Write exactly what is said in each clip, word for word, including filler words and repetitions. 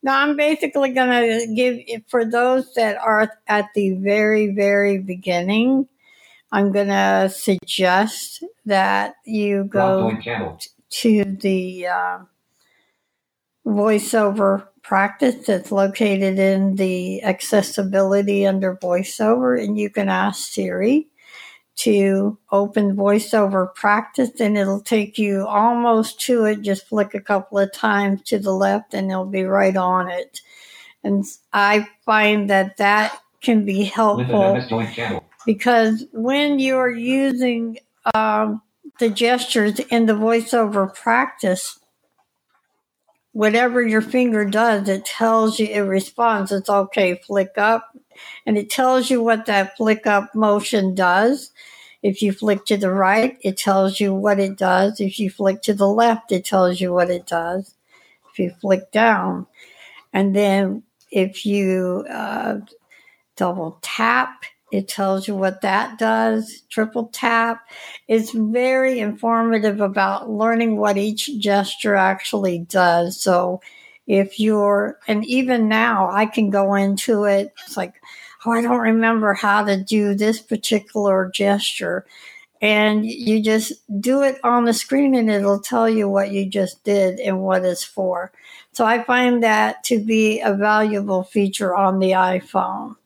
No, I'm basically going to give it for those that are at the very, very beginning. I'm going to suggest that you go to the uh, VoiceOver practice that's located in the accessibility under VoiceOver, and you can ask Siri to open VoiceOver practice, and it'll take you almost to it. Just flick a couple of times to the left and it'll be right on it. And I find that that can be helpful because when you're using um, the gestures in the VoiceOver practice, whatever your finger does, it tells you, it responds. It's okay, flick up. And it tells you what that flick up motion does. If you flick to the right, it tells you what it does. If you flick to the left, it tells you what it does. If you flick down. And then if you uh, double tap, it tells you what that does. Triple tap. It's very informative about learning what each gesture actually does. So if you're, and even now I can go into it, it's like, oh, I don't remember how to do this particular gesture. And you just do it on the screen and it'll tell you what you just did and what it's for. So I find that to be a valuable feature on the iPhone.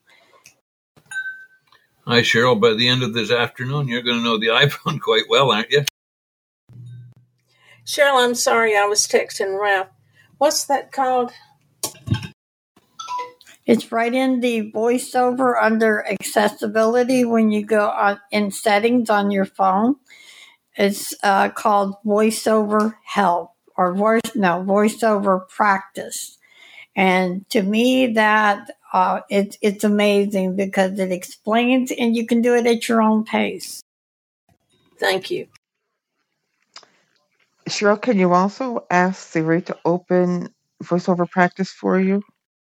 Hi, Cheryl. By the end of this afternoon, you're going to know the iPhone quite well, aren't you? Cheryl, I'm sorry, I was texting Ralph. What's that called? It's right in the VoiceOver under accessibility when you go on in settings on your phone. It's uh, called VoiceOver Help or voice no VoiceOver Practice. And to me, that uh, it, it's amazing because it explains and you can do it at your own pace. Thank you. Cheryl, can you also ask Siri to open VoiceOver Practice for you?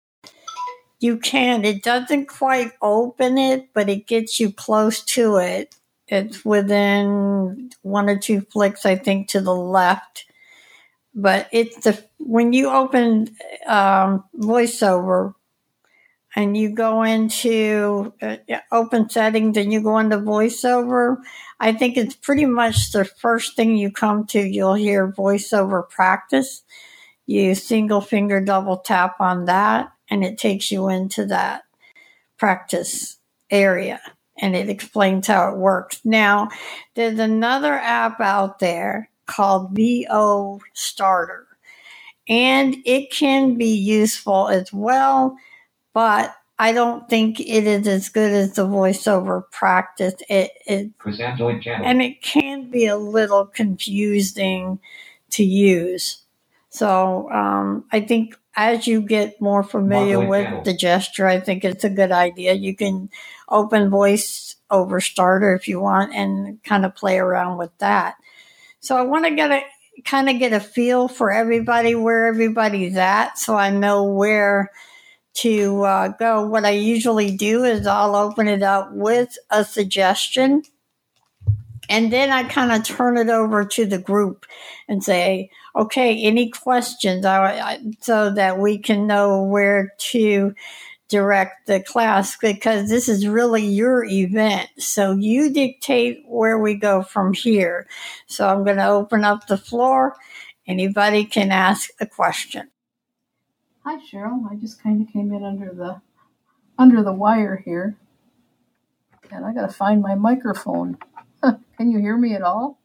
You can. It doesn't quite open it, but it gets you close to it. It's within one or two flicks, I think, to the left. But it's the when you open um, VoiceOver and you go into uh, open settings and you go into VoiceOver, I think it's pretty much the first thing you come to. You'll hear VoiceOver Practice. You single finger double tap on that, and it takes you into that practice area, and it explains how it works. Now, there's another app out there called V O Starter, and it can be useful as well, but I don't think it is as good as the VoiceOver Practice. It, it and it can be a little confusing to use. So um, I think as you get more familiar with the gesture, I think it's a good idea. You can open VoiceOver Starter if you want and kind of play around with that. So I want to get a kind of get a feel for everybody, where everybody's at, so I know where to uh, go. What I usually do is I'll open it up with a suggestion, and then I kind of turn it over to the group and say, okay, any questions, I, I, so that we can know where to direct the class, because this is really your event. So you dictate where we go from here. So I'm going to open up the floor. Anybody can ask a question. Hi, Cheryl. I just kind of came in under the under the wire here, and I got to find my microphone. Can you hear me at all?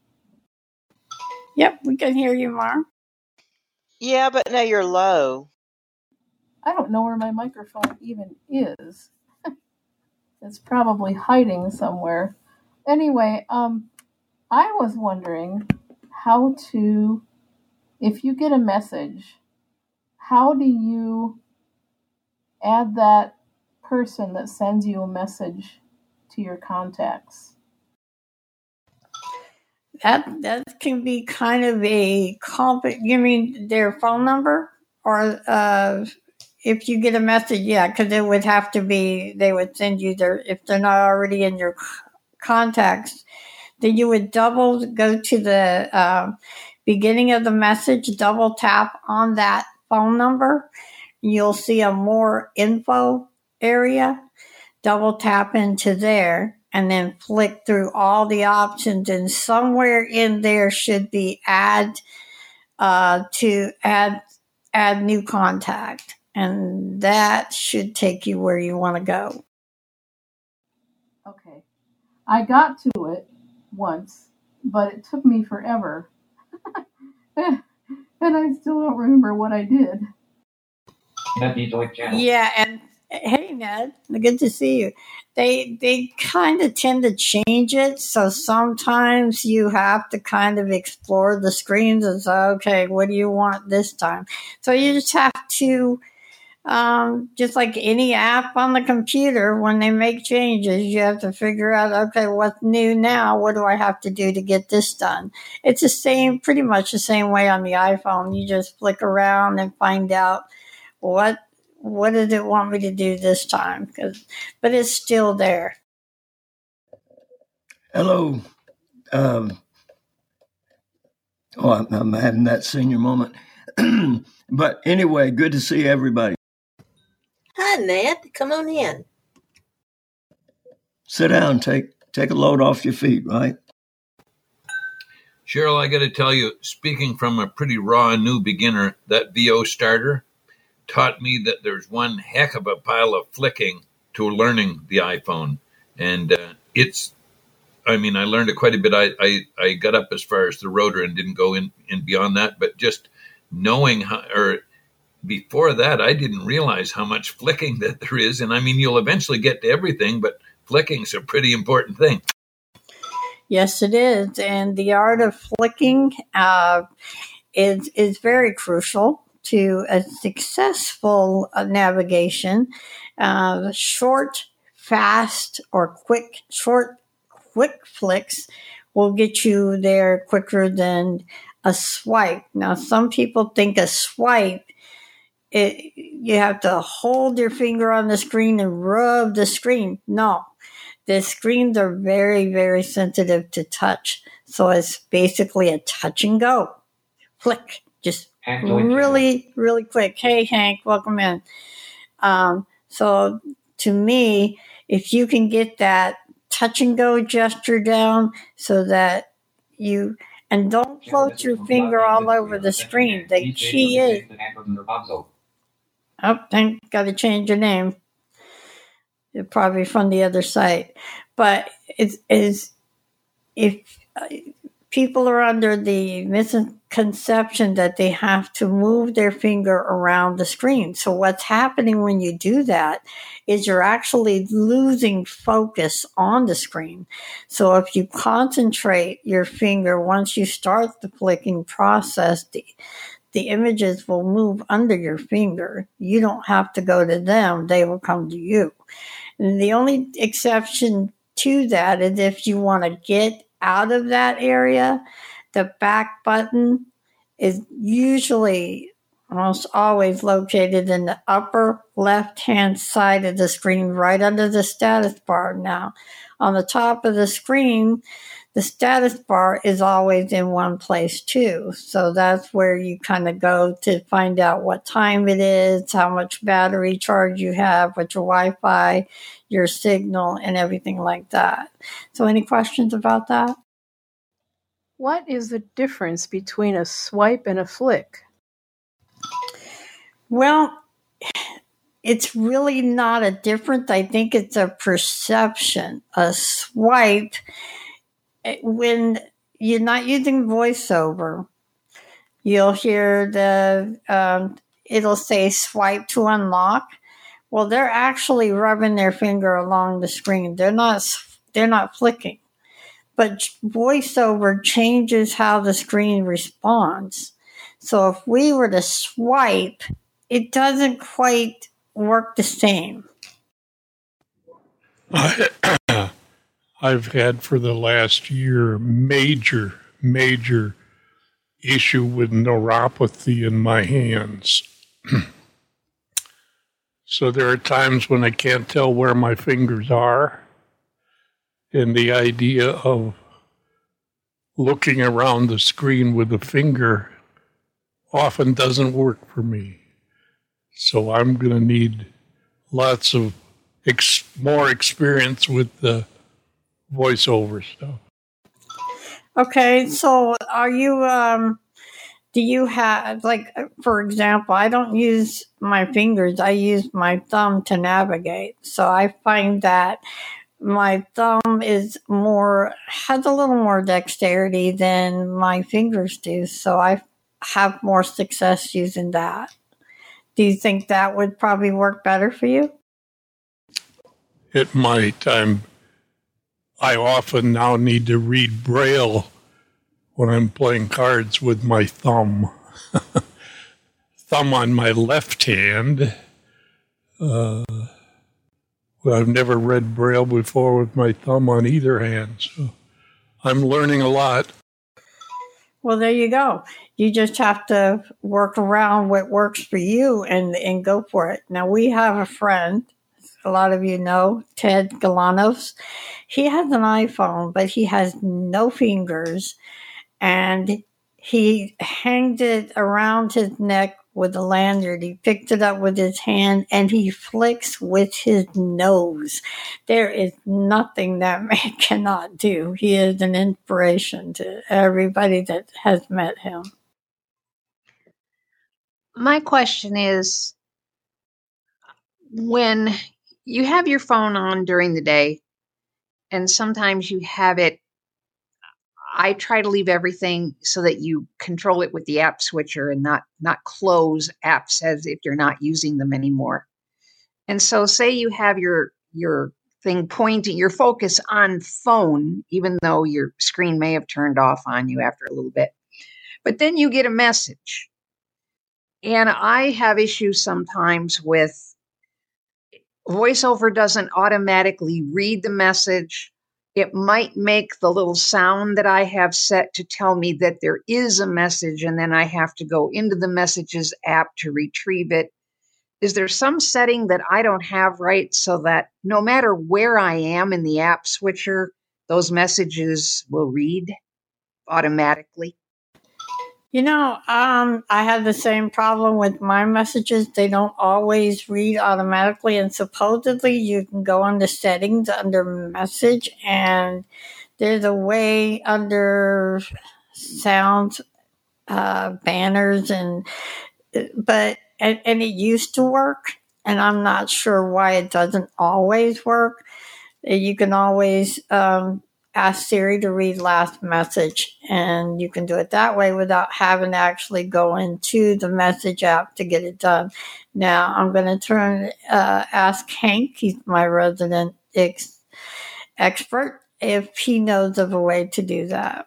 Yep, we can hear you, Mar. Yeah, but now you're low. I don't know where my microphone even is. It's probably hiding somewhere. Anyway, um, I was wondering how to, if you get a message, how do you add that person that sends you a message to your contacts? That that can be kind of a compli- You mean their phone number, or uh, if you get a message? Yeah, because it would have to be. They would send you their, if they're not already in your contacts. Then you would double go to the uh, beginning of the message, double tap on that phone number, you'll see a more info area. Double tap into there and then flick through all the options, and somewhere in there should be add uh, to add add new contact, and that should take you where you want to go. Okay. I got to it once, but it took me forever. And I still don't remember what I did. Yeah, and hey, Ned, good to see you. They they kind of tend to change it, so sometimes you have to kind of explore the screens and say, okay, what do you want this time? So you just have to, um, just like any app on the computer, when they make changes, you have to figure out, okay, what's new now? What do I have to do to get this done? It's the same, pretty much the same way on the iPhone. You just flick around and find out what what did it want me to do this time? 'Cause, but it's still there. Hello. Um, oh, I'm, I'm having that senior moment. But anyway, good to see everybody. Hi, Ned. Come on in. Sit down. Take take a load off your feet, right? Cheryl, I got to tell you, speaking from a pretty raw new beginner, that V O starter taught me that there's one heck of a pile of flicking to learning the iPhone. And uh, it's, I mean, I learned it quite a bit. I, I, I got up as far as the rotor and didn't go in, in beyond that. But just knowing how, or before that, I didn't realize how much flicking that there is. And I mean, you'll eventually get to everything, but flicking's a pretty important thing. Yes, it is. And the art of flicking uh, is is very crucial to a successful uh, navigation. Uh, short, fast, or quick, short, quick flicks will get you there quicker than a swipe. Now, some people think a swipe, it, you have to hold your finger on the screen and rub the screen. No, the screens are very, very sensitive to touch. So it's basically a touch and go. Flick, just really, really quick. Hey, Hank, welcome in. Um, so to me, if you can get that touch and go gesture down so that you, and don't float your finger all over the screen. The key is, oh, thank, got to change your name. You're probably from the other site. But it's, it's if uh, people are under the misconception that they have to move their finger around the screen. So what's happening when you do that is you're actually losing focus on the screen. So if you concentrate your finger, once you start the flicking process, the, the images will move under your finger. You don't have to go to them. They will come to you. And the only exception to that is if you want to get out of that area, the back button is usually almost always located in the upper left-hand side of the screen, right under the status bar. Now, on the top of the screen, the status bar is always in one place too. So that's where you kind of go to find out what time it is, how much battery charge you have, what your Wi-Fi, your signal, and everything like that. So any questions about that? What is the difference between a swipe and a flick? Well, it's really not a difference. I think it's a perception. A swipe, when you're not using VoiceOver, you'll hear the, um, it'll say swipe to unlock. Well, they're actually rubbing their finger along the screen. They're not, they're not flicking. But VoiceOver changes how the screen responds. So if we were to swipe, it doesn't quite work the same. I, I've had for the last year major, major issue with neuropathy in my hands. So there are times when I can't tell where my fingers are. And the idea of looking around the screen with a finger often doesn't work for me. So I'm going to need lots of ex- more experience with the voiceover stuff. Okay, so are you, um, do you have, like, for example, I don't use my fingers, I use my thumb to navigate. So I find that my thumb is more, has a little more dexterity than my fingers do. So I have more success using that. Do you think that would probably work better for you? It might. I'm, I often now need to read Braille when I'm playing cards with my thumb. Thumb on my left hand. Uh, well, I've never read Braille before with my thumb on either hand, so I'm learning a lot. Well, there you go. You just have to work around what works for you and, and go for it. Now, we have a friend, a lot of you know, Ted Galanos. He has an iPhone, but he has no fingers. And he hanged it around his neck with a lanyard. He picked it up with his hand and he flicks with his nose. There is nothing that man cannot do. He is an inspiration to everybody that has met him. My question is, when you have your phone on during the day, and sometimes you have it, I try to leave everything so that you control it with the app switcher and not not close apps as if you're not using them anymore. And so say you have your your thing pointing, your focus on phone, even though your screen may have turned off on you after a little bit. But then you get a message. And I have issues sometimes with VoiceOver doesn't automatically read the message. It might make the little sound that I have set to tell me that there is a message, and then I have to go into the Messages app to retrieve it. Is there some setting that I don't have right so that no matter where I am in the app switcher, those messages will read automatically? You know, um, I have the same problem with my messages. They don't always read automatically, and supposedly you can go under settings under message, and there's a way under sounds, uh, banners, and but and, and it used to work, and I'm not sure why it doesn't always work. You can always um, ask Siri to read last message, and you can do it that way without having to actually go into the message app to get it done. Now, I'm going to turn, uh, ask Hank, he's my resident ex- expert, if he knows of a way to do that.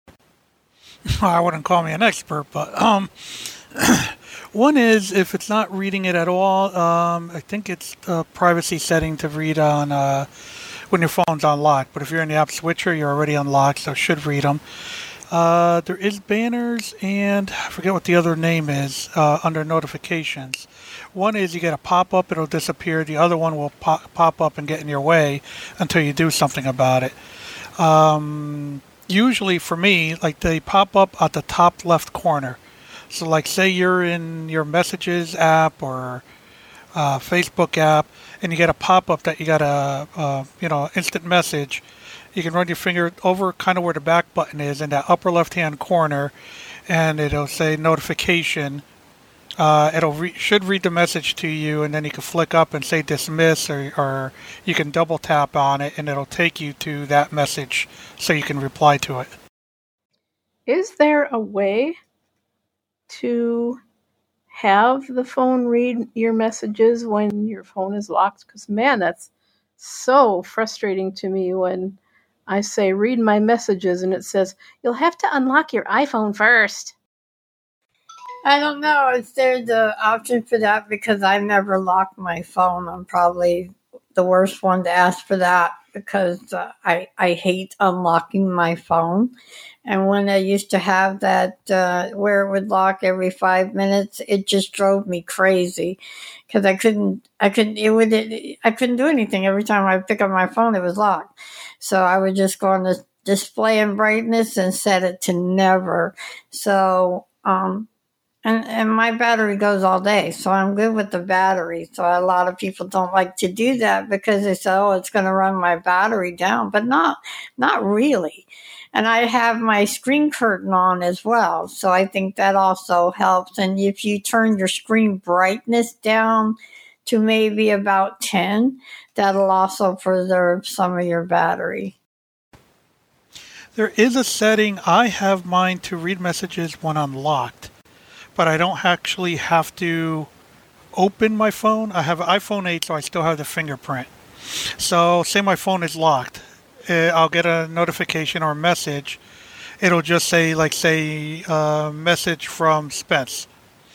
I wouldn't call me an expert, but um, one is if it's not reading it at all, um, I think it's the privacy setting to read on uh, when your phone's unlocked. But if you're in the app switcher, you're already unlocked, so it should read them. Uh, there is banners, and I forget what the other name is, uh, under notifications. One is you get a pop-up, it'll disappear. The other one will pop, pop up and get in your way until you do something about it. Um, usually for me, like they pop up at the top left corner. So like say you're in your Messages app or uh, Facebook app, and you get a pop-up that you got a, uh, you know, instant message. You can run your finger over kind of where the back button is in that upper left-hand corner, and it'll say notification. Uh, it'll re- should read the message to you, and then you can flick up and say dismiss, or, or you can double tap on it, and it'll take you to that message so you can reply to it. Is there a way to have the phone read your messages when your phone is locked? Because, man, that's so frustrating to me when I say read my messages and it says you'll have to unlock your iPhone first. I don't know. Is there the option for that? Because I never locked my phone. I'm probably the worst one to ask for that because uh, I, I hate unlocking my phone. And when I used to have that uh, where it would lock every five minutes, it just drove me crazy because I couldn't, I couldn't, it would, it, I couldn't do anything. Every time I pick up my phone, it was locked. So I would just go on the display and brightness and set it to never. So, um, And, and my battery goes all day, so I'm good with the battery. So a lot of people don't like to do that because they say, oh, it's going to run my battery down, but not, not really. And I have my screen curtain on as well, so I think that also helps. And if you turn your screen brightness down to maybe about ten, that'll also preserve some of your battery. There is a setting, I have mine to read messages when I'm locked, but I don't actually have to open my phone. I have an iPhone eight, so I still have the fingerprint. So say my phone is locked. Uh, I'll get a notification or a message. It'll just say, like, say, uh, message from Spence.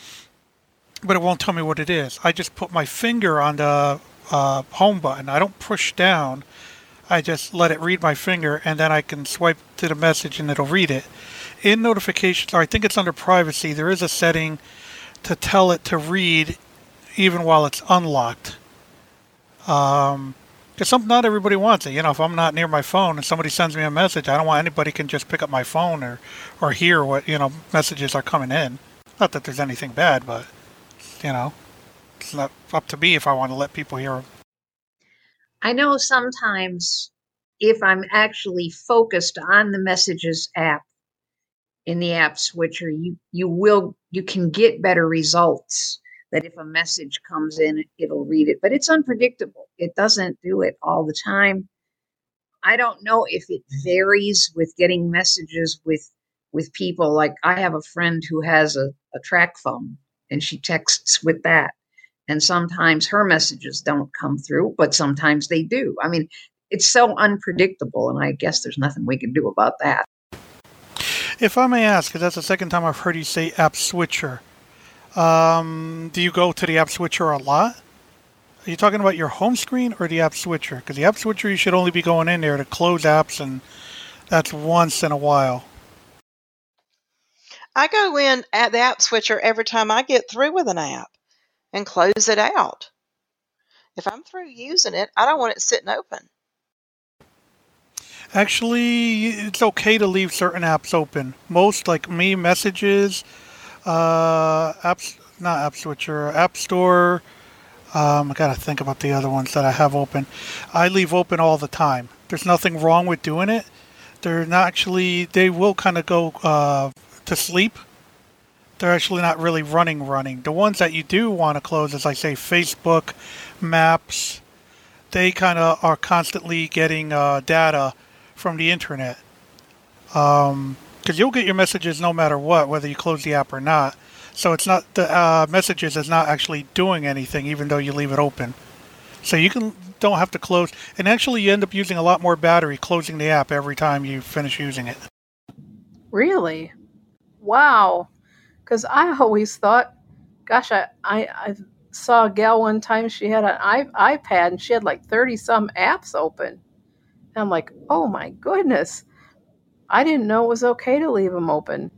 But it won't tell me what it is. I just put my finger on the uh, home button. I don't push down. I just let it read my finger, and then I can swipe to the message, and it'll read it. In notifications, or I think it's under privacy, there is a setting to tell it to read even while it's unlocked. Um, because some, not everybody wants it. You know, if I'm not near my phone and somebody sends me a message, I don't want anybody can just pick up my phone or, or hear what, you know, messages are coming in. Not that there's anything bad, but, you know, it's not up to me if I want to let people hear them. I know sometimes if I'm actually focused on the messages app in the app switcher, you, you will, you can get better results that if a message comes in, it'll read it, but it's unpredictable. It doesn't do it all the time. I don't know if it varies with getting messages with, with people. Like I have a friend who has a, a track phone and she texts with that. And sometimes her messages don't come through, but sometimes they do. I mean, it's so unpredictable, and I guess there's nothing we can do about that. If I may ask, because that's the second time I've heard you say app switcher, um, do you go to the app switcher a lot? Are you talking about your home screen or the app switcher? Because the app switcher, you should only be going in there to close apps, and that's once in a while. I go in at the app switcher every time I get through with an app and close it out. If I'm through using it, I don't want it sitting open. Actually, it's okay to leave certain apps open. Most, like me, messages, uh, apps, not App Switcher, App Store. Um, I gotta think about the other ones that I have open. I leave open all the time. There's nothing wrong with doing it. They're not actually, they will kind of go uh, to sleep. They're actually not really running running. The ones that you do want to close, as I say, Facebook, Maps, they kind of are constantly getting uh, data from the internet. Um, because you'll get your messages no matter what, whether you close the app or not. So it's not, the uh, messages is not actually doing anything, even though you leave it open. So you can don't have to close. And actually you end up using a lot more battery closing the app every time you finish using it. Really? Wow. Because I always thought, gosh, I, I, I saw a gal one time, she had an I, iPad and she had like thirty some apps open. And I'm like, oh my goodness. I didn't know it was okay to leave them open.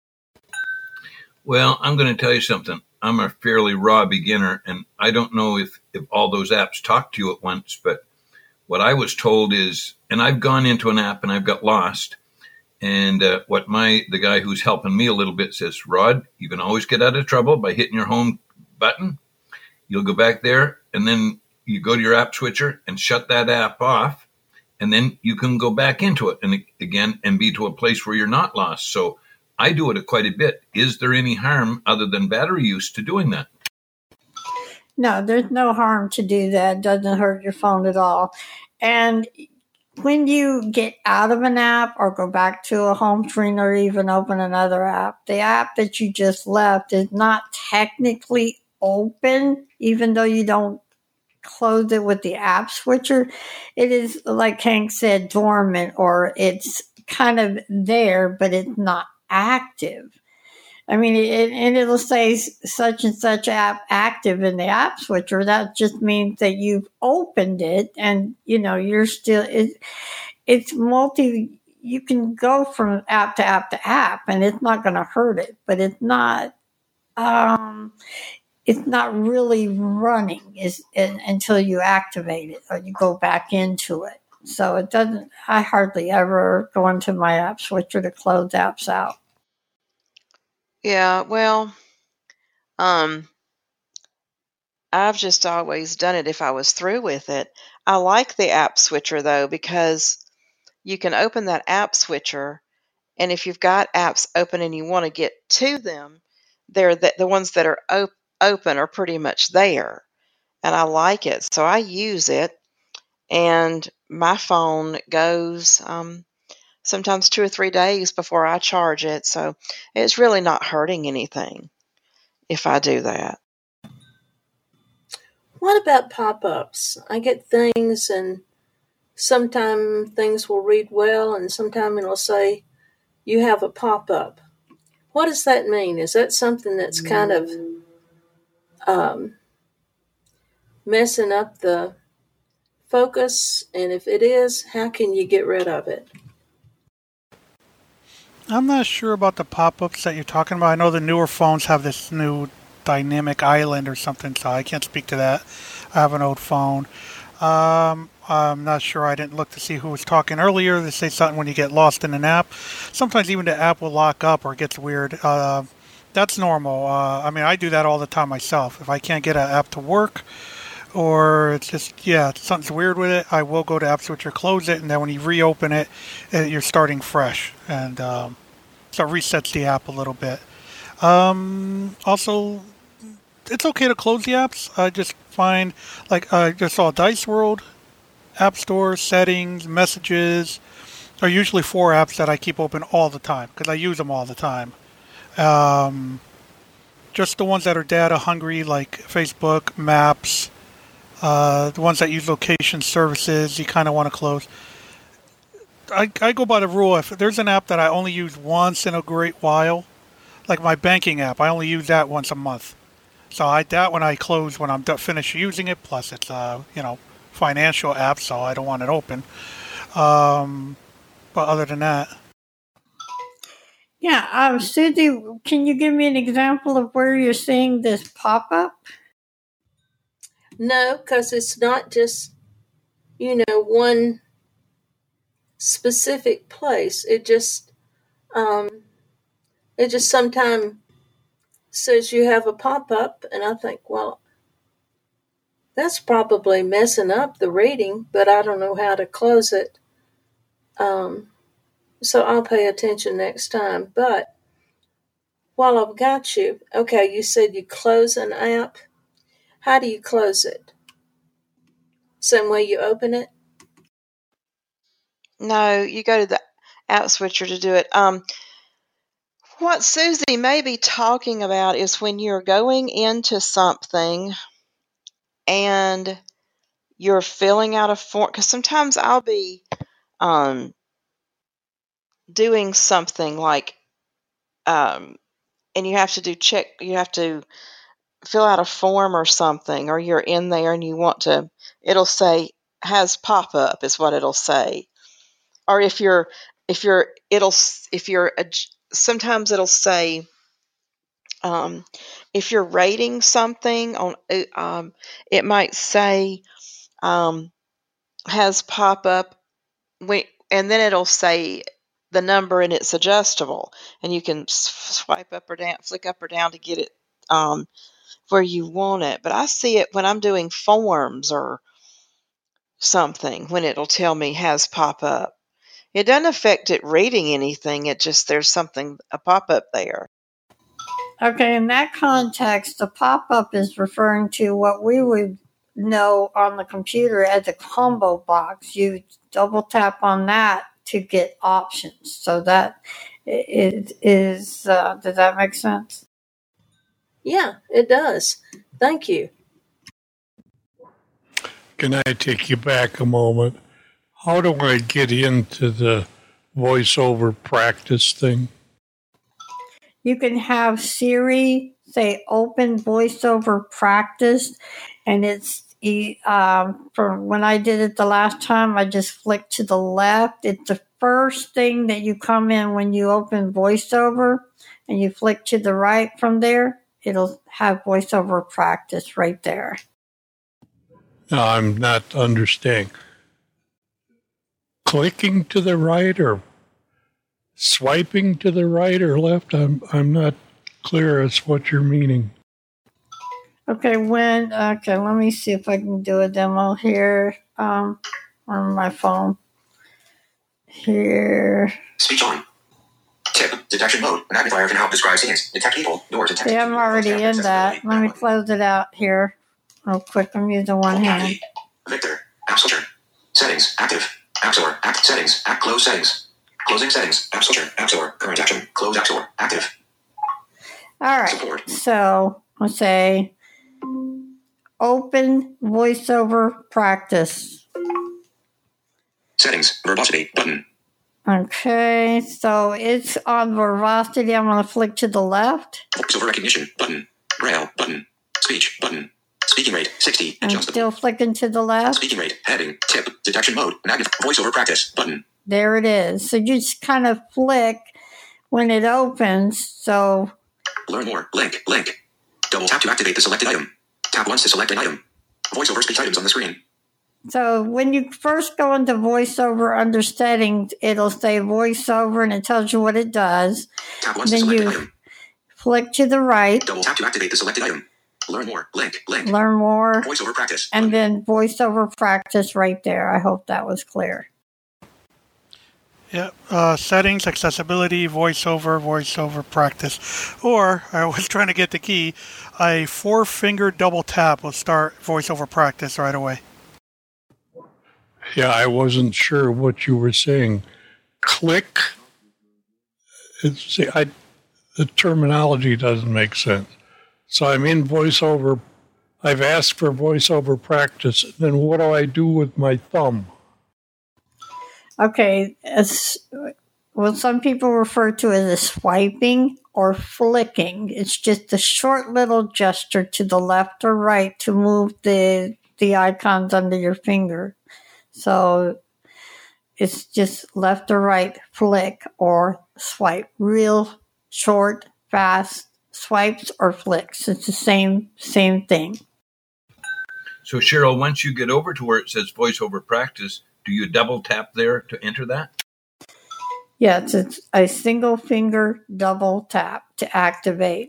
Well, I'm going to tell you something. I'm a fairly raw beginner, and I don't know if, if all those apps talk to you at once, but what I was told is, and I've gone into an app and I've got lost, and uh, what my the guy who's helping me a little bit says, Rod, you can always get out of trouble by hitting your home button. You'll go back there, and then you go to your app switcher and shut that app off, and then you can go back into it and again and be to a place where you're not lost. So I do it quite a bit. Is there any harm other than battery use to doing that? No, there's no harm to do that. It doesn't hurt your phone at all. And when you get out of an app or go back to a home screen or even open another app, the app that you just left is not technically open, even though you don't close it with the app switcher. It is, like Hank said, dormant, or it's kind of there, but it's not active. I mean, it, and it'll say such and such app active in the app switcher. That just means that you've opened it and, you know, you're still, it, it's multi, you can go from app to app to app and it's not going to hurt it, but it's not, um, it's not really running is in, until you activate it or you go back into it. So it doesn't, I hardly ever go into my app switcher to close apps out. Yeah, well, Um, I've just always done it if I was through with it. I like the app switcher though, because you can open that app switcher, and if you've got apps open and you want to get to them, they're the, the ones that are op- open are pretty much there. And I like it. So I use it, and my phone goes um, sometimes two or three days before I charge it. So it's really not hurting anything if I do that. What about pop-ups? I get things, and sometimes things will read well, and sometimes it'll say, you have a pop-up. What does that mean? Is that something that's kind of um, messing up the focus? And if it is, how can you get rid of it? I'm not sure about the pop-ups that you're talking about. I know the newer phones have this new dynamic island or something, so I can't speak to that. I have an old phone. Um, I'm not sure. I didn't look to see who was talking earlier. They say something when you get lost in an app. Sometimes even the app will lock up or it gets weird. Uh, that's normal. Uh, I mean, I do that all the time myself. If I can't get an app to work, or it's just, yeah, something's weird with it, I will go to App Switcher, close it, and then when you reopen it, it you're starting fresh. And um, so it resets the app a little bit. Um, also, it's okay to close the apps. I just find, like, I just saw Dice World, App Store, Settings, Messages are usually four apps that I keep open all the time because I use them all the time. Um, just the ones that are data hungry, like Facebook, Maps, uh, the ones that use location services, you kind of want to close. I, I go by the rule, if there's an app that I only use once in a great while, like my banking app, I only use that once a month. So I that when I close when I'm done, finished using it. Plus, it's a you know financial app, so I don't want it open. Um, but other than that, Yeah, um, Susie, can you give me an example of where you're seeing this pop up? No, because it's not just, you know, one specific place. It just, um, it just sometimes says you have a pop-up, and I think, well, that's probably messing up the reading, but I don't know how to close it. Um, so I'll pay attention next time. But while I've got you, okay, you said you close an app. How do you close it? Same way you open it? No, you go to the app switcher to do it. Um, what Susie may be talking about is when you're going into something and you're filling out a form, because sometimes I'll be um, doing something like, um, and you have to do check, you have to fill out a form or something, or you're in there and you want to, it'll say has pop up is what it'll say. Or if you're, if you're, it'll, if you're, a, sometimes it'll say, um, if you're rating something on, um, it might say, um, has pop up, and then it'll say the number and it's adjustable, and you can swipe up or down, flick up or down to get it, um, where you want it. But I see it when I'm doing forms or something, when it'll tell me has pop up. It doesn't affect it reading anything. It just, there's something, a pop-up there. Okay, in that context, the pop-up is referring to what we would know on the computer as a combo box. You double tap on that to get options. So that it is, uh, does that make sense? Yeah, it does. Thank you. Can I take you back a moment? How do I get into the voiceover practice thing? You can have Siri say open voiceover practice, and it's um, from when I did it the last time, I just flicked to the left. It's the first thing that you come in when you open voiceover, and you flick to the right from there. It'll have voiceover practice right there. No, I'm not understanding. Clicking to the right or swiping to the right or left? I'm I'm not clear as what you're meaning. Okay, when, okay, let me see if I can do a demo here um, on my phone. Here. Speech on. Tip. Detection mode. Magnifier can help describe scenes. Detect people. Door detect. See, I'm already in that. Let me close it out here real quick. I'm using one hand. Victor. App Switcher. Settings. Active. App Store. Act. Settings. App. Close settings. Closing settings. App Switcher. App Store. Current action. Close App Store. Active. All right. Support. So I'll say open voiceover practice. Settings. Verbosity. Button. Okay, so it's on verbosity. I'm going to flick to the left. Voiceover recognition. Button. Braille. Button. Speech. Button. Speaking rate. sixty. I'm Adjustable. still flicking to the left. Speaking rate. Heading. Tip. Detection mode. Magnif- voiceover practice. Button. There it is. So you just kind of flick when it opens. So Learn more. Link. Link. Double tap to activate the selected item. Tap once to select an item. Voiceover speech items on the screen. So when you first go into voiceover under settings, it'll say voiceover and it tells you what it does. Tap once Then to select you an item. flick to the right. Double tap to activate the selected item. Learn more. Link. Link. Learn more. Voiceover practice. And then voiceover practice right there. I hope that was clear. Yeah, uh, settings, accessibility, voiceover, voiceover practice. Or, I was trying to get the key, a four-finger double tap will start voiceover practice right away. Yeah, I wasn't sure what you were saying. Click. It's, see, I, the terminology doesn't make sense. So I'm in voiceover. I've asked for voiceover practice. Then what do I do with my thumb? Okay, as, well, some people refer to it as swiping or flicking. It's just a short little gesture to the left or right to move the the icons under your finger. So it's just left or right, flick or swipe. Real short, fast swipes or flicks. It's the same same thing. So, Cheryl, once you get over to where it says voiceover practice, do you double tap there to enter that? Yes, it's a single finger double tap to activate.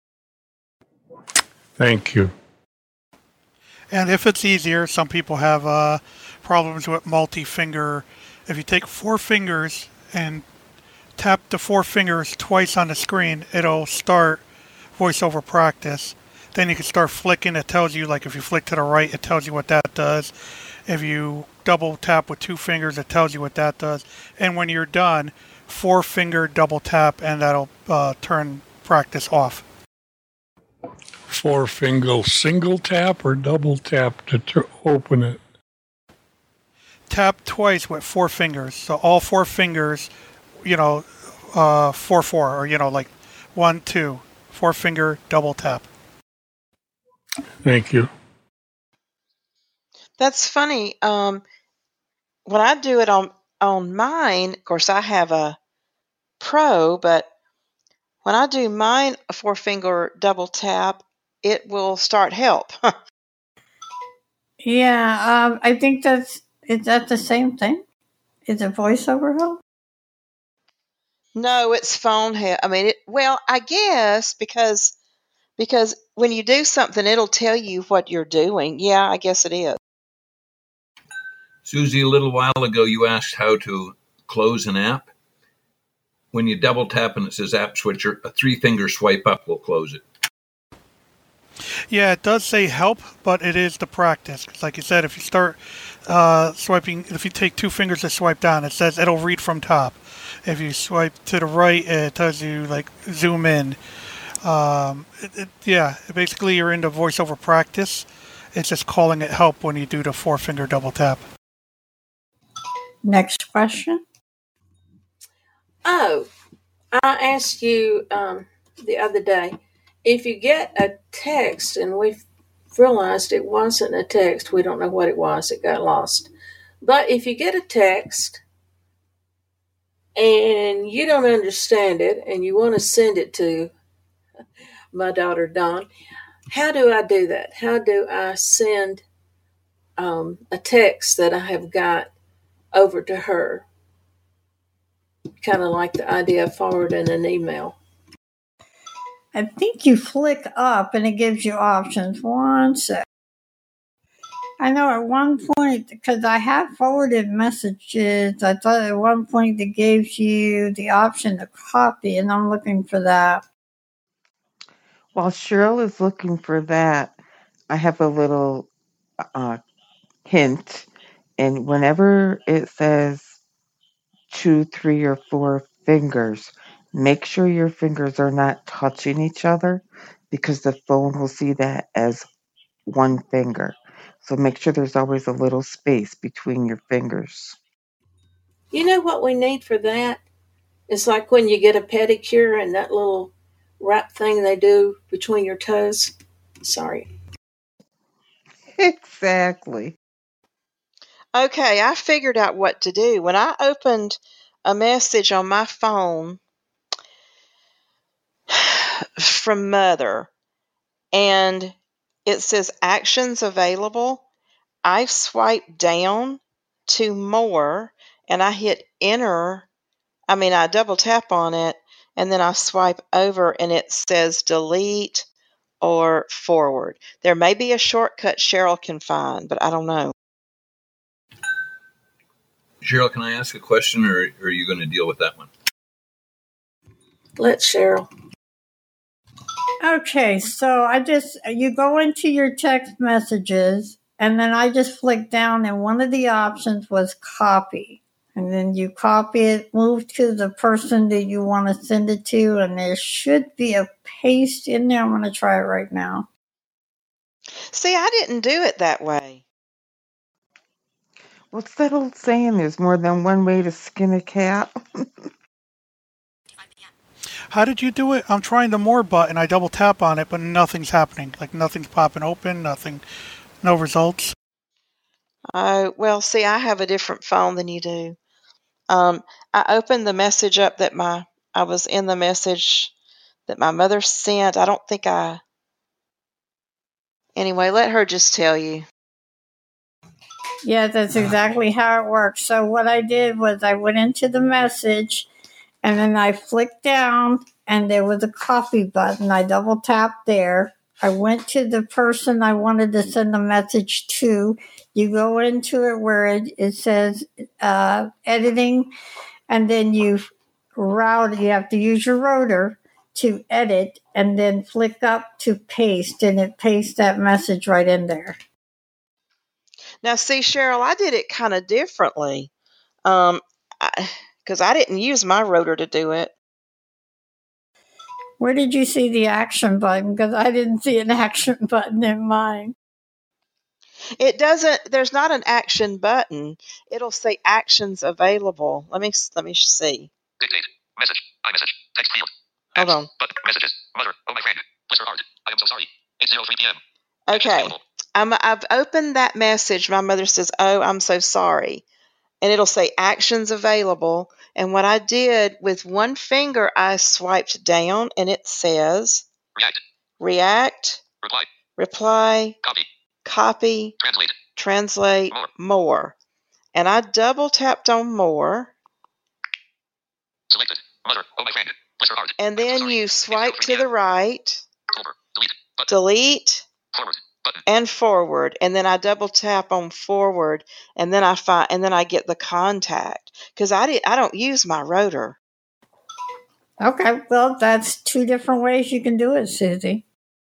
Thank you. And if it's easier, some people have uh, problems with multi-finger. If you take four fingers and tap the four fingers twice on the screen, it'll start voiceover practice. Then you can start flicking. It tells you, like if you flick to the right, it tells you what that does. If you double tap with two fingers, it tells you what that does. And when you're done, four finger double tap, and that'll uh, turn practice off. Four finger single tap or double tap to ter- open it? Tap twice with four fingers. So all four fingers, you know, uh, four, four, or, you know, like one, two, four finger double tap. Thank you. That's funny. Um, when I do it on on mine, of course, I have a Pro, but when I do mine a four finger double tap, it will start help. Yeah, um, I think that's, is that the same thing? Is it voiceover help? No, it's phone help. I mean, it, well, I guess because because when you do something, it'll tell you what you're doing. Yeah, I guess it is. Susie, a little while ago, you asked how to close an app. When you double tap and it says App Switcher, a three-finger swipe up will close it. Yeah, it does say help, but it is the practice. 'Cause like you said, if you start uh, swiping, if you take two fingers to swipe down, it says it'll read from top. If you swipe to the right, it tells you, like, zoom in. Um, it, it, yeah, basically you're into voiceover practice. It's just calling it help when you do the four-finger double tap. Next question. Oh, I asked you um, the other day, if you get a text, and we've realized it wasn't a text, we don't know what it was, it got lost. But if you get a text and you don't understand it and you want to send it to my daughter Dawn, how do I do that? How do I send um, a text that I have got over to her? Kind of like the idea of forwarding an email. I think you flick up and it gives you options. One sec. I know at one point, because I have forwarded messages, I thought at one point it gave you the option to copy, and I'm looking for that. While Cheryl is looking for that, I have a little uh, hint. And whenever it says two, three, or four fingers, make sure your fingers are not touching each other because the phone will see that as one finger. So make sure there's always a little space between your fingers. You know what we need for that? It's like when you get a pedicure and that little wrap thing they do between your toes. Sorry. Exactly. Okay, I figured out what to do. When I opened a message on my phone from Mother and it says actions available, I swipe down to more and I hit enter. I mean, I double tap on it and then I swipe over and it says delete or forward. There may be a shortcut Cheryl can find, but I don't know. Cheryl, can I ask a question, or, or are you going to deal with that one? Let Cheryl. Okay, so I just, you go into your text messages, and then I just flick down, and one of the options was copy. And then you copy it, move to the person that you want to send it to, and there should be a paste in there. I'm going to try it right now. See, I didn't do it that way. What's that old saying? There's more than one way to skin a cat. How did you do it? I'm trying the more button. I double tap on it, but nothing's happening. Like nothing's popping open, nothing, no results. Oh, well, see, I have a different phone than you do. Um, I opened the message up that my, I was in the message that my mother sent. I don't think I, anyway, let her just tell you. Yeah, that's exactly how it works. So what I did was I went into the message and then I flicked down and there was a copy button. I double tapped there. I went to the person I wanted to send a message to. You go into it where it, it says uh, editing, and then you route. You have to use your rotor to edit and then flick up to paste, and it pastes that message right in there. Now, see, Cheryl, I did it kind of differently um, because I, I didn't use my rotor to do it. Where did you see the action button? Because I didn't see an action button in mine. It doesn't, there's not an action button. It'll say actions available. Let me, let me see. Dictate. Message. iMessage. Text field. Hold on. Button. Messages. Mother. Oh, my friend. Bless her heart. I am so sorry. eight oh three p.m. Okay. I'm, I've opened that message. My mother says, oh, I'm so sorry. And it'll say actions available. And what I did with one finger, I swiped down and it says React. React. Reply. Reply. Copy. Copy. Translate. Translate. More. More. And I double tapped on more. Selected. Mother. Oh, my friend. Bless her heart. And then you swipe to the right. Over. Delete. Button. Delete. Forward. Button. And forward, and then I double tap on forward, and then I find, and then I get the contact because I did I don't use my rotor. Okay, well that's two different ways you can do it, Susie.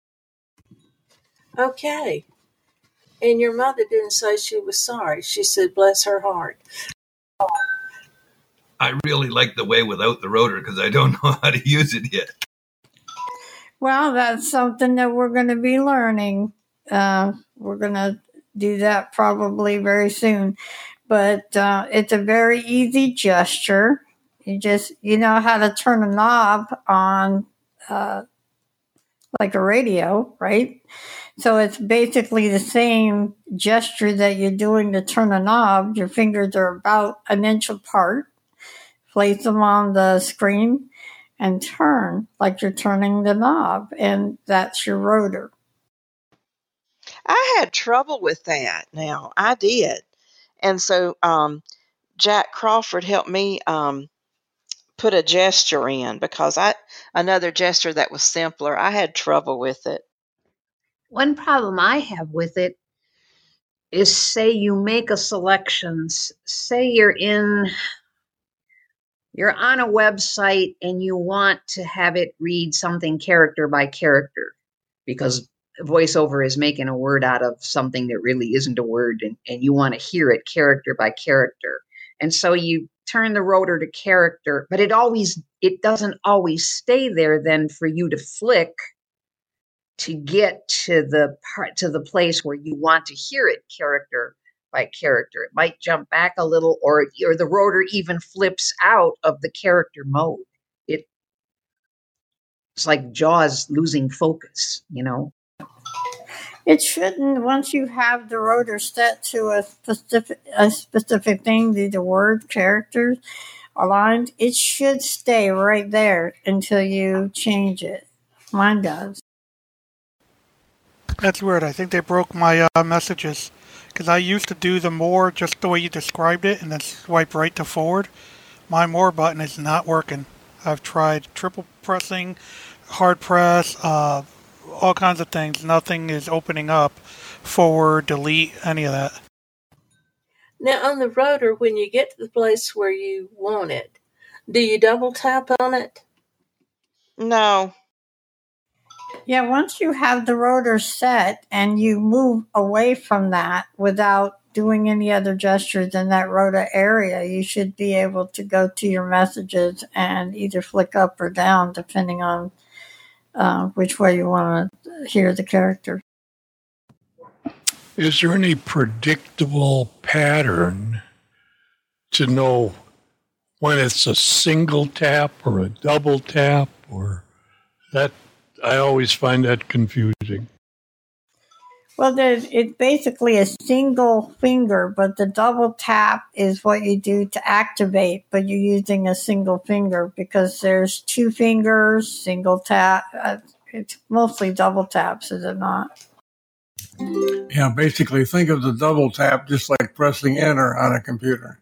Okay. And your mother didn't say she was sorry. She said, bless her heart. I really like the way without the rotor because I don't know how to use it yet. Well, that's something that we're going to be learning. Uh, we're going to do that probably very soon. But uh, it's a very easy gesture. You just, you know how to turn a knob on uh, like a radio, right? So it's basically the same gesture that you're doing to turn a knob. Your fingers are about an inch apart. Place them on the screen and turn like you're turning the knob. And that's your rotor. I had trouble with that. Now I did, and so um, Jack Crawford helped me um, put a gesture in, because I another gesture that was simpler. I had trouble with it. One problem I have with it is, say you make a selection, s- say you're in, you're on a website and you want to have it read something character by character because voiceover is making a word out of something that really isn't a word, and, and you want to hear it character by character. And so you turn the rotor to character, but it always, it doesn't always stay there then for you to flick to get to the part, to the place where you want to hear it character by character. It might jump back a little, or or the rotor even flips out of the character mode. It it's like Jaws losing focus, you know. It shouldn't. Once you have the rotor set to a specific a specific thing, the, the word characters aligned, it should stay right there until you change it. Mine does. That's weird. I think they broke my uh, messages because I used to do the more just the way you described it and then swipe right to forward. My more button is not working. I've tried triple pressing, hard press, uh, all kinds of things. Nothing is opening up. Forward, delete, any of that. Now, on the rotor, when you get to the place where you want it, do you double tap on it? No. Yeah, once you have the rotor set and you move away from that without doing any other gestures in that rotor area, you should be able to go to your messages and either flick up or down depending on uh, which way you want to hear the character. Is there any predictable pattern to know when it's a single tap or a double tap, or that? I always find that confusing. Well, there's, it's basically a single finger, but the double tap is what you do to activate, but you're using a single finger because there's two fingers, single tap. Uh, it's mostly double taps, is it not? Yeah, basically think of the double tap just like pressing enter on a computer.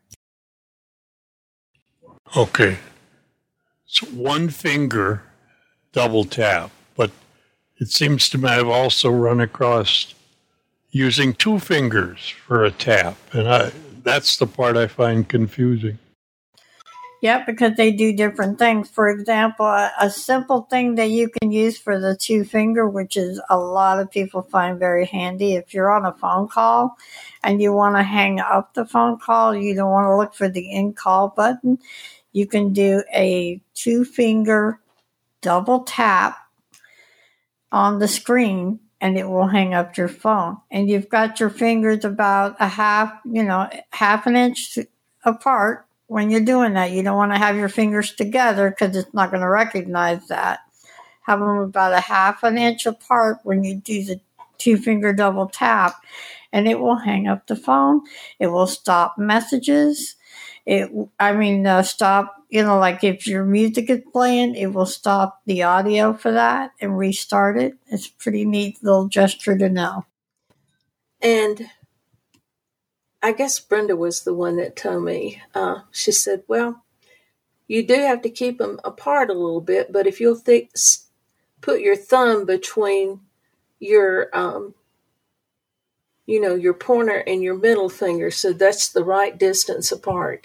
Okay. So one finger, double tap, but it seems to me I've also run across using two fingers for a tap, and I, that's the part I find confusing. Yeah, because they do different things. For example, a, a simple thing that you can use for the two finger, which is a lot of people find very handy. If you're on a phone call and you want to hang up the phone call, you don't want to look for the end call button. You can do a two finger double tap on the screen and it will hang up your phone. And you've got your fingers about a half, you know, half an inch apart. When you're doing that, you don't want to have your fingers together because it's not going to recognize that. Have them about a half an inch apart when you do the two-finger double tap, and it will hang up the phone. It will stop messages. It, I mean, uh, stop, you know, like if your music is playing, it will stop the audio for that and restart it. It's a pretty neat little gesture to know. And I guess Brenda was the one that told me. Uh, she said, well, you do have to keep them apart a little bit, but if you'll th- put your thumb between your, um, you know, your pointer and your middle finger, so that's the right distance apart.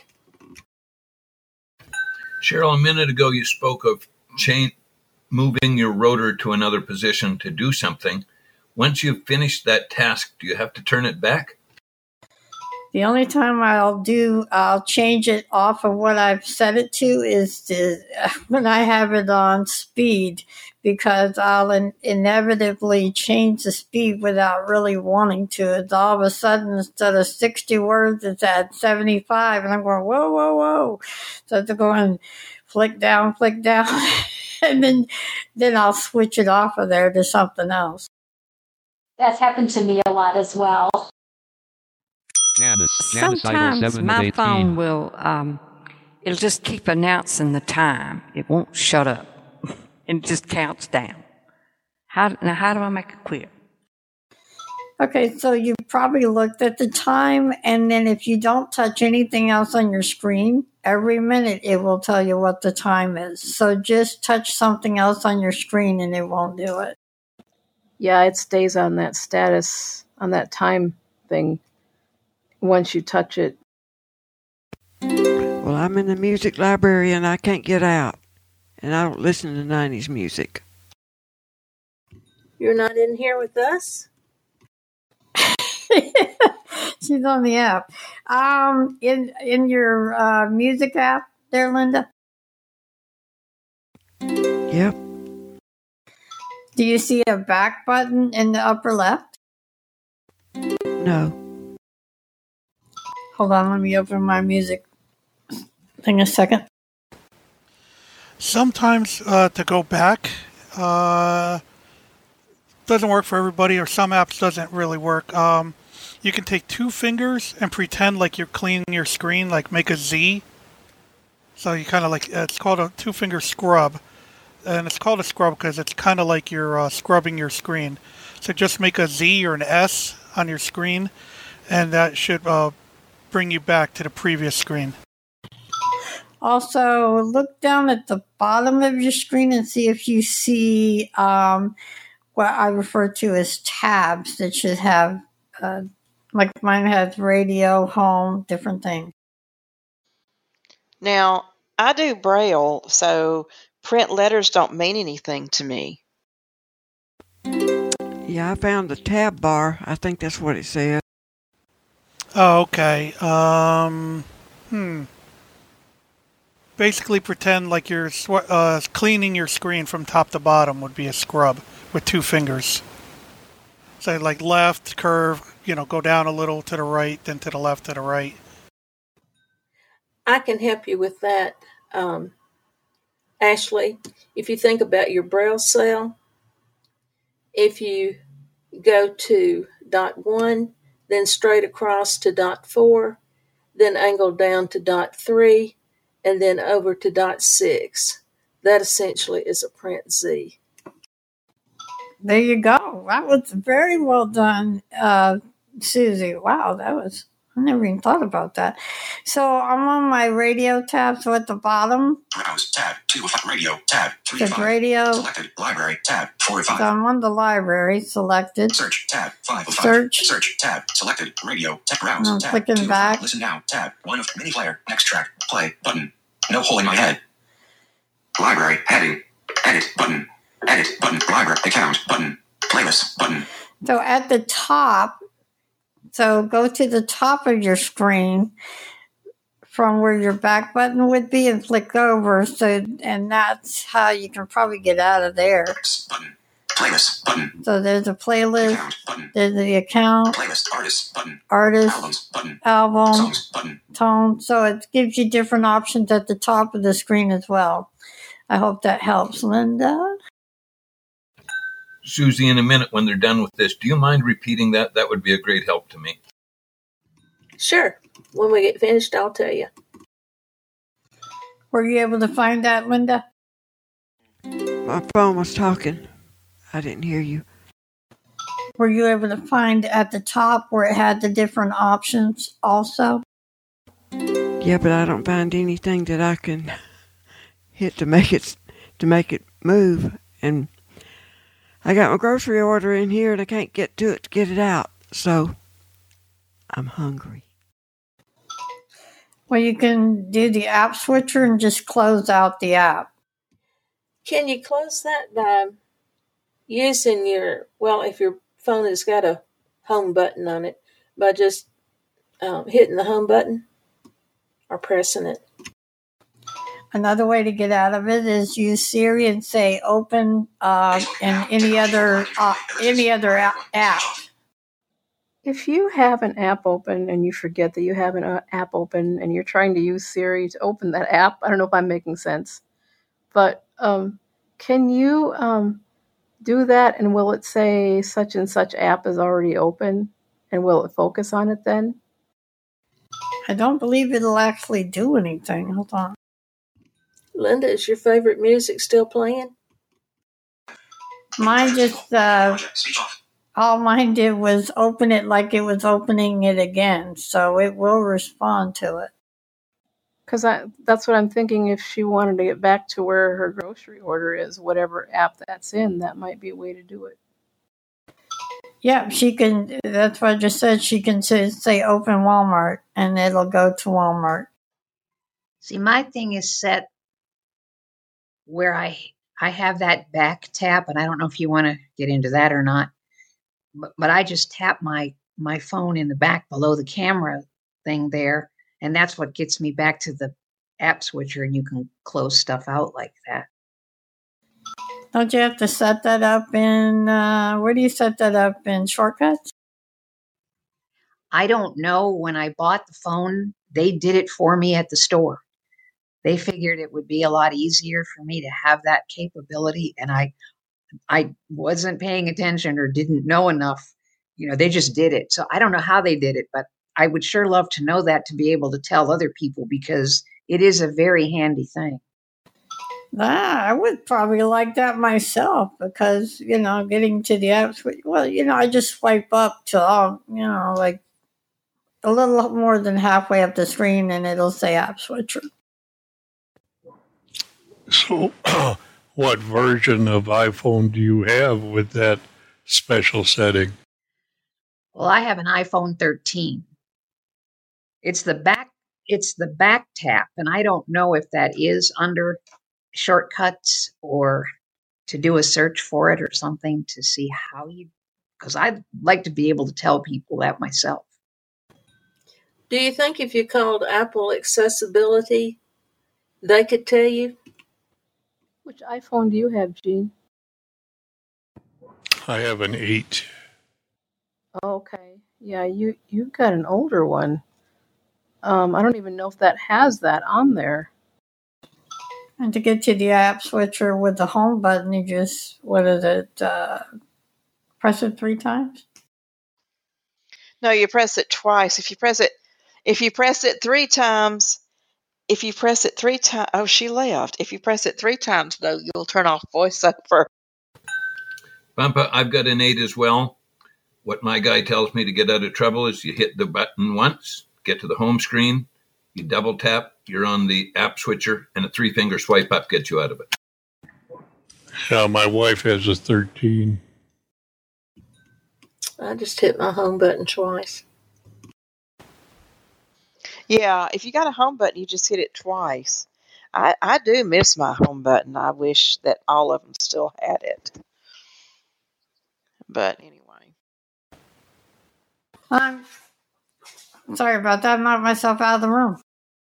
Cheryl, a minute ago you spoke of chain, moving your rotor to another position to do something. Once you've finished that task, do you have to turn it back? The only time I'll do, I'll change it off of what I've set it to is to, when I have it on speed, because I'll in, inevitably change the speed without really wanting to. It's all of a sudden, instead of sixty words, it's at seventy-five, and I'm going, whoa, whoa, whoa. So I have to go and flick down, flick down, and then, then I'll switch it off of there to something else. That's happened to me a lot as well. Janice, Janice Sometimes my phone will, um, it'll just keep announcing the time. It won't shut up. It just counts down. How, now, how do I make it clear? Okay, so you probably looked at the time, and then if you don't touch anything else on your screen, every minute it will tell you what the time is. So just touch something else on your screen and it won't do it. Yeah, it stays on that status, on that time thing once you touch it. Well, I'm in the music library and I can't get out. And I don't listen to nineties music. You're not in here with us? She's on the app. Um, in in your uh, music app there, Linda? Yep. Do you see a back button in the upper left? No. Hold on, let me open my music thing a second. Sometimes uh, to go back, uh, doesn't work for everybody, or some apps doesn't really work. Um, you can take two fingers and pretend like you're cleaning your screen, like make a Z. So you kind of like, it's called a two-finger scrub. And it's called a scrub because it's kind of like you're uh, scrubbing your screen. So just make a Z or an S on your screen, and that should uh, bring you back to the previous screen. Also, look down at the bottom of your screen and see if you see um, what I refer to as tabs that should have, uh, like mine has radio, home, different things. Now, I do Braille, so print letters don't mean anything to me. Yeah, I found the tab bar. I think that's what it said. Oh, okay. Um, hmm. Basically pretend like you're sw- uh, cleaning your screen from top to bottom would be a scrub with two fingers. So like left, curve, you know, go down a little to the right, then to the left, to the right. I can help you with that, um, Ashley. If you think about your Braille cell, if you go to dot one, then straight across to dot four, then angle down to dot three, and then over to dot six. That essentially is a print Z. There you go. That was very well done, uh, Susie. Wow, that was, I never even thought about that. So I'm on my radio tab, so at the bottom. Browse, tab, two of five, radio, tab, three of Says five. radio. Selected, library, tab, four of five. So I'm on the library, selected. Search, tab, five of five. Search. Search, tab, selected, radio, tab, browse, I'm tab, clicking two of back. five. Listen now, tab, one of mini player, next track, play, button. No hole in my head. Library, heading, edit, button, edit, button, library, account, button, playlist, button. So at the top, so go to the top of your screen from where your back button would be and flick over. So, and that's how you can probably get out of there. Button, playlist, button. So there's a playlist, Account, button. there's the account, Playlist, artists, button. artist, Albums, button. album, Songs, button. tone. So it gives you different options at the top of the screen as well. I hope that helps, Linda. Susie, in a minute when they're done with this, do you mind repeating that? That would be a great help to me. Sure. When we get finished, I'll tell you. Were you able to find that, Linda? My phone was talking. I didn't hear you. Were you able to find at the top where it had the different options also? Yeah, but I don't find anything that I can hit to make it to make it move. And I got my grocery order in here and I can't get to it to get it out. So I'm hungry. Well, you can do the app switcher and just close out the app. Can you close that by using your, well, if your phone has got a home button on it, by just um, hitting the home button or pressing it? Another way to get out of it is use Siri and say open uh, in any other uh, any other app. If you have an app open and you forget that you have an uh, app open and you're trying to use Siri to open that app, I don't know if I'm making sense, but um, can you um, do that, and will it say such and such app is already open, and will it focus on it then? I don't believe it'll actually do anything. Hold on. Linda, is your favorite music still playing? Mine just, uh, all mine did was open it like it was opening it again, so it will respond to it. Because I that's what I'm thinking. If she wanted to get back to where her grocery order is, whatever app that's in, that might be a way to do it. Yeah, she can. That's what I just said. She can say, say open Walmart, and it'll go to Walmart. See, my thing is set where I I have that back tap, and I don't know if you want to get into that or not, but, but I just tap my my phone in the back below the camera thing there, and that's what gets me back to the app switcher, and you can close stuff out like that. Don't you have to set that up in, uh, where do you set that up in Shortcuts? I don't know. When I bought the phone, they did it for me at the store. They figured it would be a lot easier for me to have that capability, and I I wasn't paying attention or didn't know enough. You know, they just did it. So I don't know how they did it, but I would sure love to know that to be able to tell other people, because it is a very handy thing. Ah, I would probably like that myself because, you know, getting to the apps, well, you know, I just swipe up to all, you know, like a little more than halfway up the screen and it'll say app switcher. So, what version of iPhone do you have with that special setting? Well, I have an iPhone thirteen. It's the back, it's the back tap, and I don't know if that is under Shortcuts or to do a search for it or something to see how you, because I'd like to be able to tell people that myself. Do you think if you called Apple Accessibility, they could tell you? Which iPhone do you have, Gene? I have an eight. Okay. Yeah, you, you've got an older one. Um, I don't even know if that has that on there. And to get to the app switcher with the home button, you just, what is it, uh, press it three times? No, you press it twice. If you press it, if you press it three times, if you press it three times, oh, she left. If you press it three times, though, you'll turn off voiceover. Bumpa, I've got an eight as well. What my guy tells me to get out of trouble is you hit the button once, get to the home screen, you double tap, you're on the app switcher, and a three-finger swipe up gets you out of it. Yeah, my wife has a thirteen. I just hit my home button twice. Yeah, if you got a home button, you just hit it twice. I, I do miss my home button. I wish that all of them still had it. But anyway. I'm sorry about that. I knocked myself out of the room.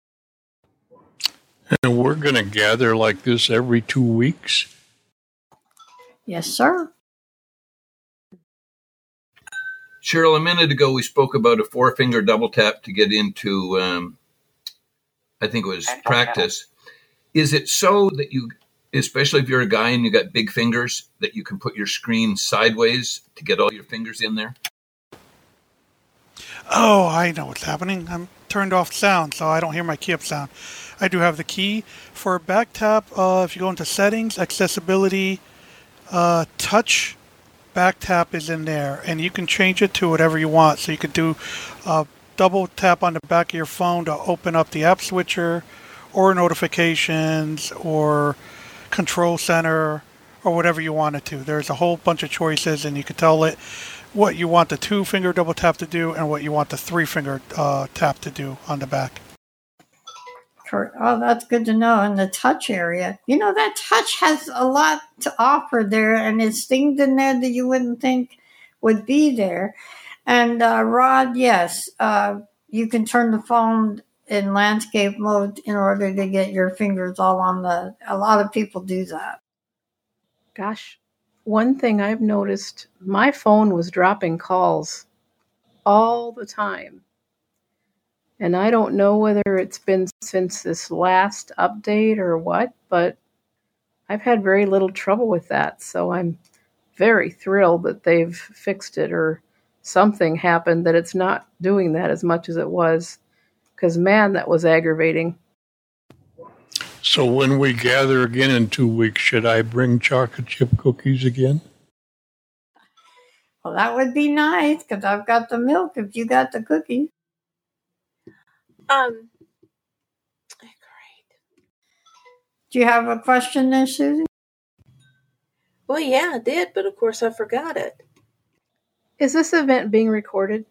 And we're going to gather like this every two weeks? Yes, sir. Cheryl, a minute ago we spoke about a four-finger double tap to get into, um, I think it was practice. Is it so that you, especially if you're a guy and you got big fingers, that you can put your screen sideways to get all your fingers in there? Oh, I know what's happening. I'm turned off sound, so I don't hear my key up sound. I do have the key for back tap. Uh, if you go into settings, accessibility, uh, touch, back tap is in there, and you can change it to whatever you want. So you could do uh, double tap on the back of your phone to open up the app switcher, or notifications, or control center, or whatever you want it to. There's a whole bunch of choices, and you can tell it what you want the two-finger double tap to do and what you want the three-finger uh, tap to do on the back. Oh, that's good to know. In the touch area, you know, that touch has a lot to offer there, and it's things in there that you wouldn't think would be there. And uh, Rod, yes, uh, you can turn the phone in landscape mode in order to get your fingers all on the. A lot of people do that. Gosh, one thing I've noticed, my phone was dropping calls all the time. And I don't know whether it's been since this last update or what, but I've had very little trouble with that. So I'm very thrilled that they've fixed it, or something happened that it's not doing that as much as it was. Because, man, that was aggravating. So when we gather again in two weeks, should I bring chocolate chip cookies again? Well, that would be nice, because I've got the milk if you got the cookies. Um, Do you have a question there, Susie? Well, yeah, I did, but of course I forgot it. Is this event being recorded?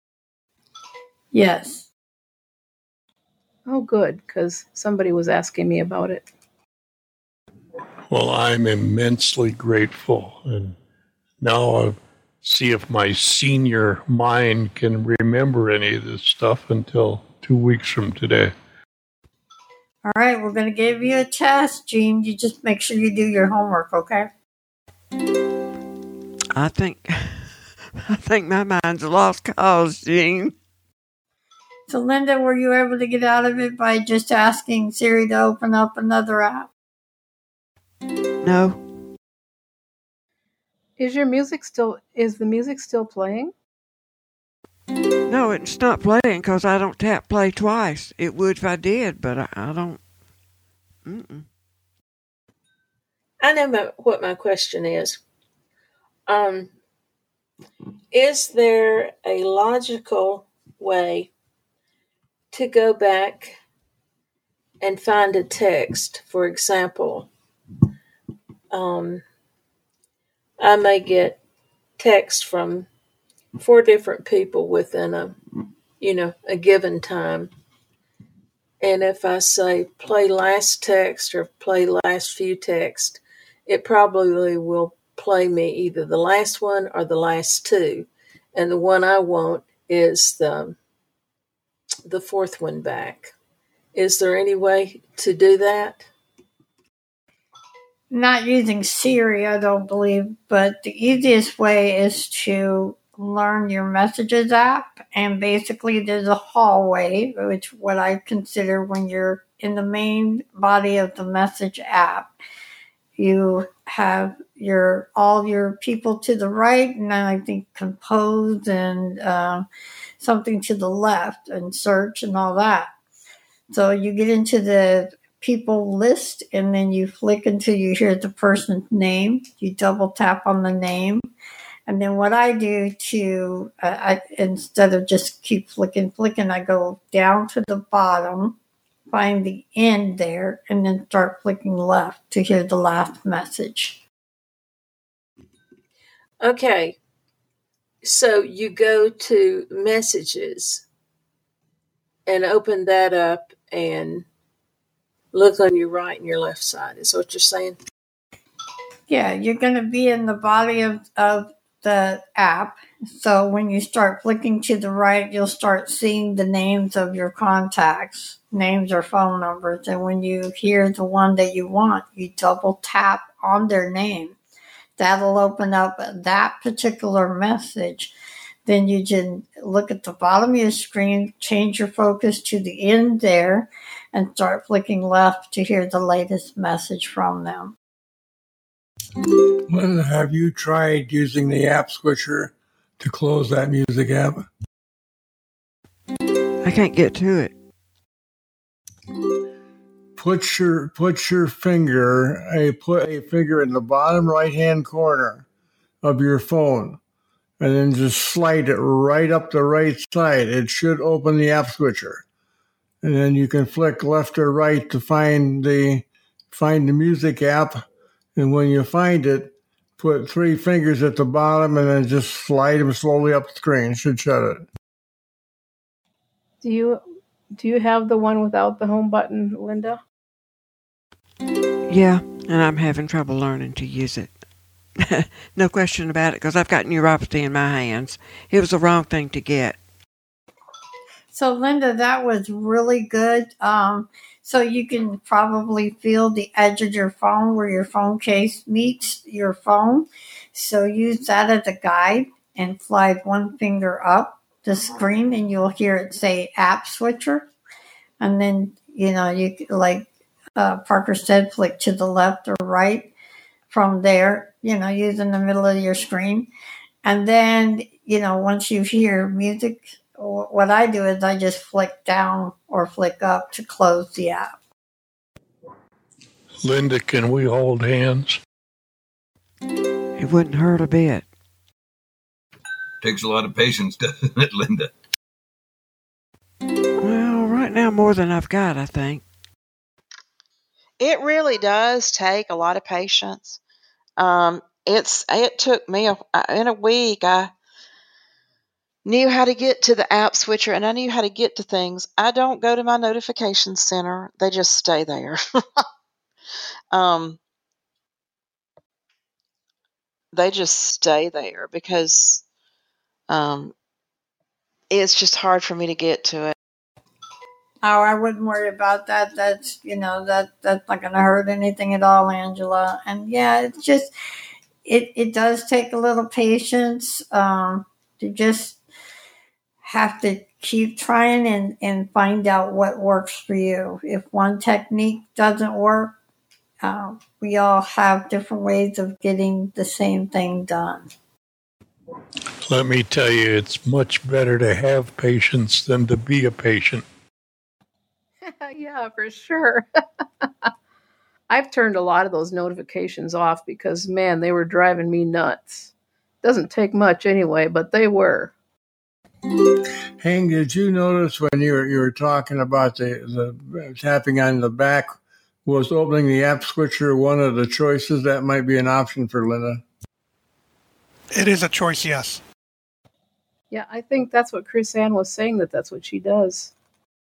Yes. Oh, good, because somebody was asking me about it. Well, I'm immensely grateful. And now I'll see if my senior mind can remember any of this stuff until two weeks from today. All right, we're going to give you a test, Gene. You just make sure you do your homework, okay? I think I think my mind's a lost cause, Gene. So, Linda, were you able to get out of it by just asking Siri to open up another app? No. Is your music still, is the music still playing? No, it's not playing because I don't tap play twice. It would if I did, but I, I don't. Mm-mm. I know my, what my question is. Um, is there a logical way to go back and find a text? For example, um, I may get text from four different people within a, you know, a given time. And if I say play last text or play last few text, it probably will play me either the last one or the last two. And the one I want is the, the fourth one back. Is there any way to do that? Not using Siri, I don't believe, but the easiest way is to learn your Messages app, and basically there's a hallway, which what I consider when you're in the main body of the Message app. You have your all your people to the right, and then I think compose and uh, something to the left, and search and all that. So you get into the people list, and then you flick until you hear the person's name. You double tap on the name. And then what I do to, uh, I, instead of just keep flicking, flicking, I go down to the bottom, find the end there, and then start flicking left to hear the last message. Okay. So you go to Messages and open that up and look on your right and your left side. Is what you're saying? Yeah, you're going to be in the body of, of the app. So when you start flicking to the right, you'll start seeing the names of your contacts, names or phone numbers. And when you hear the one that you want, you double tap on their name. That'll open up that particular message. Then you can look at the bottom of your screen, change your focus to the end there, and start flicking left to hear the latest message from them. Linda, have you tried using the app switcher to close that music app? I can't get to it. Put your put your finger a put a finger in the bottom right hand corner of your phone, and then just slide it right up the right side. It should open the app switcher, and then you can flick left or right to find the find the music app. And when you find it, put three fingers at the bottom and then just slide them slowly up the screen. Should shut it. Do you do you have the one without the home button, Linda? Yeah, and I'm having trouble learning to use it. No question about it, because I've got neuropathy in my hands. It was the wrong thing to get. So, Linda, that was really good. Um, so you can probably feel the edge of your phone where your phone case meets your phone. So use that as a guide and slide one finger up the screen, and you'll hear it say app switcher. And then, you know, you like uh, Parker said, flick to the left or right from there, you know, using the middle of your screen. And then, you know, once you hear music, what I do is I just flick down or flick up to close the app. Linda, can we hold hands? It wouldn't hurt a bit. Takes a lot of patience, doesn't it, Linda? Well, right now more than I've got, I think. It really does take a lot of patience. Um, it's it took me a, in a week. I knew how to get to the app switcher, and I knew how to get to things. I don't go to my notification center; they just stay there. um, they just stay there because um, it's just hard for me to get to it. Oh, I wouldn't worry about that. That's, you know, that that's not going to hurt anything at all, Angela. And yeah, it's just, it, it does take a little patience. Um, to just have to keep trying and, and find out what works for you. If one technique doesn't work, uh, we all have different ways of getting the same thing done. Let me tell you, it's much better to have patience than to be a patient. Yeah, for sure. I've turned a lot of those notifications off because, man, they were driving me nuts. Doesn't take much anyway, but they were. Hank, did you notice when you were, you were talking about the, the tapping on the back, was opening the app switcher one of the choices? That might be an option for Linda. It is a choice, yes. Yeah, I think that's what Chris Ann was saying, that that's what she does.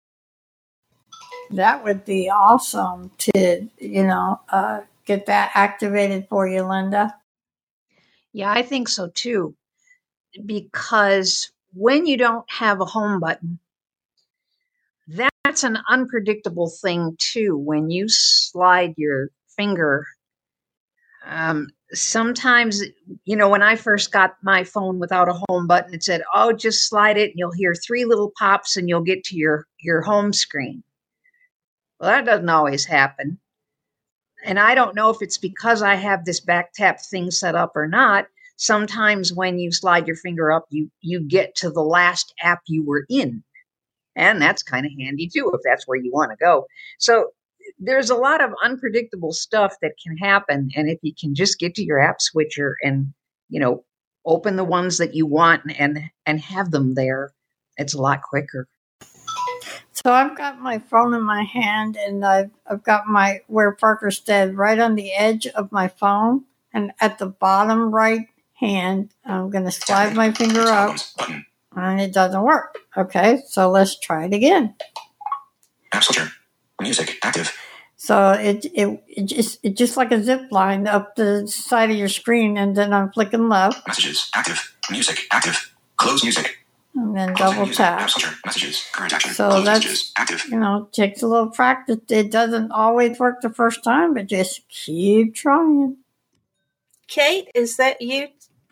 That would be awesome to, you know, uh, get that activated for you, Linda. Yeah, I think so too. Because when you don't have a home button, that's an unpredictable thing too. When you slide your finger, um, sometimes, you know, when I first got my phone without a home button, it said, oh, just slide it and you'll hear three little pops and you'll get to your, your home screen. Well, that doesn't always happen. And I don't know if it's because I have this back tap thing set up or not. Sometimes when you slide your finger up, you, you get to the last app you were in. And that's kind of handy too, if that's where you want to go. So there's a lot of unpredictable stuff that can happen. And if you can just get to your app switcher and, you know, open the ones that you want and, and have them there, it's a lot quicker. So I've got my phone in my hand, and I've, I've got my where Parker said right on the edge of my phone, and at the bottom right hand, I'm going to slide my finger up, and it doesn't work. Okay, so let's try it again. App switcher. Music active. So it it it just it just like a zip line up the side of your screen, and then I'm flicking left. Messages active. Music active. Close music. And then double tap. Messages, current action, so that's, active. You know, takes a little practice. It doesn't always work the first time, but just keep trying. Kate, is that you?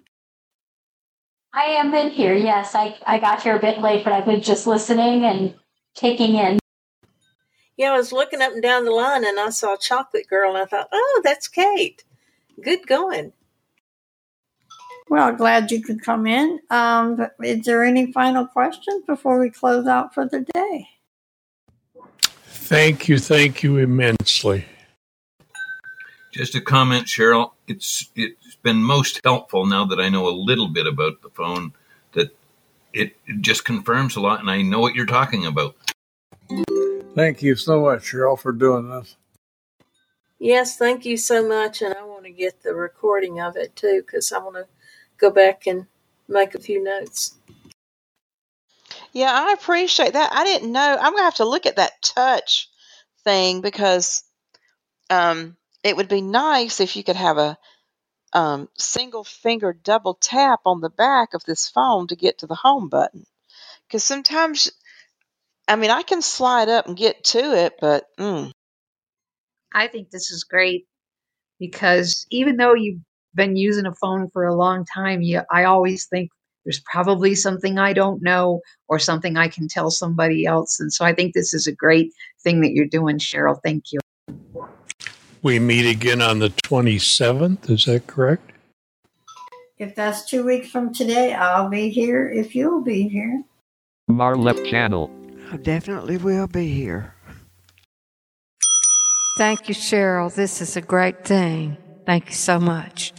I am in here, yes. I, I got here a bit late, but I've been just listening and taking in. Yeah, I was looking up and down the line, and I saw Chocolate Girl, and I thought, oh, that's Kate. Good going. Well, glad you could come in. Um, is there any final questions before we close out for the day? Thank you, thank you immensely. Just a comment, Cheryl. It's it's been most helpful now that I know a little bit about the phone, that it, it just confirms a lot, and I know what you're talking about. Thank you so much, Cheryl, for doing this. Yes, thank you so much, and I want to get the recording of it too, because I want to go back and make a few notes. Yeah, I appreciate that. I didn't know. I'm going to have to look at that touch thing, because um, it would be nice if you could have a um, single finger double tap on the back of this phone to get to the home button. Because sometimes, I mean, I can slide up and get to it, but mm. I think this is great, because even though you've been using a phone for a long time, you, I always think there's probably something I don't know or something I can tell somebody else. And so I think this is a great thing that you're doing, Cheryl. Thank you. We meet again on the twenty-seventh, is that correct? If that's two weeks from today, I'll be here if you'll be here. Marlep Channel. I definitely will be here. Thank you, Cheryl. This is a great thing. Thank you so much.